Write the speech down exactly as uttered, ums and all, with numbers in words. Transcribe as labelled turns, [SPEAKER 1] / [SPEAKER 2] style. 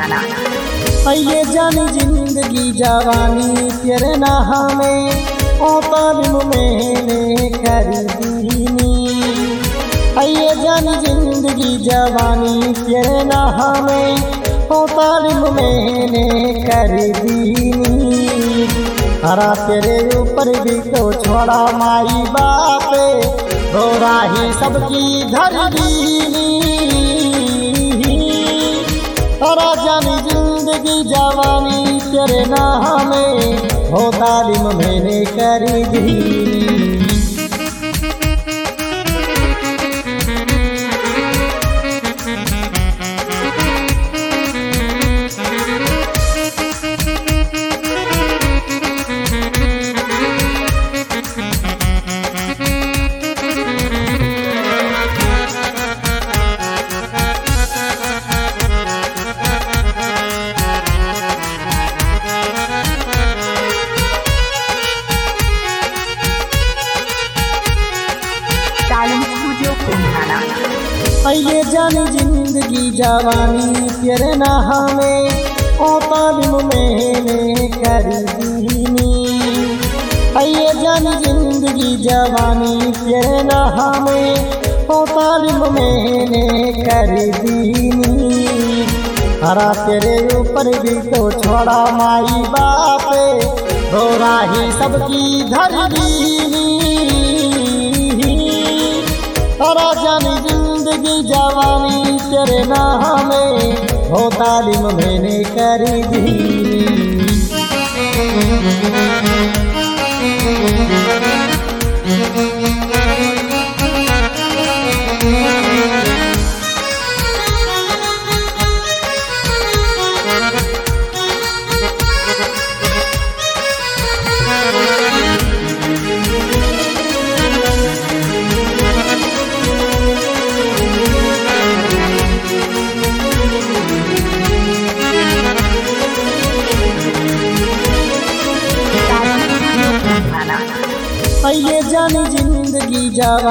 [SPEAKER 1] कुम्हाना।
[SPEAKER 2] ये जानी जिंदगी जवानी तेरे नाह में ओ तालिम मैंने कर दीनी। ये जानी जिंदगी जवानी तेरे नाह में ओ तालिम मैंने कर दीनी। हरा तेरे ऊपर भी तो छोड़ा माई बापे घोरा ही सबकी धर दीनी। हरा जानी जिंदगी जवानी तेरे नाह में हो तालिम मैंने कर दी। ये जानी जिंदगी जवानी तेरे नाह में ओ तालिम मैंने कर दीनी। ये जानी जिंदगी जवानी तेरे नाह में ओ तालिम मैंने कर दीनी। हरा तेरे ऊपर भी तो छोड़ा माई बापे घोरा ही सबकी धर दीनी। हरा जानी जिंदगी जवानी तेरे नाह में हो तालिम मैंने कर दी। ये जानी जिंदगी जवानी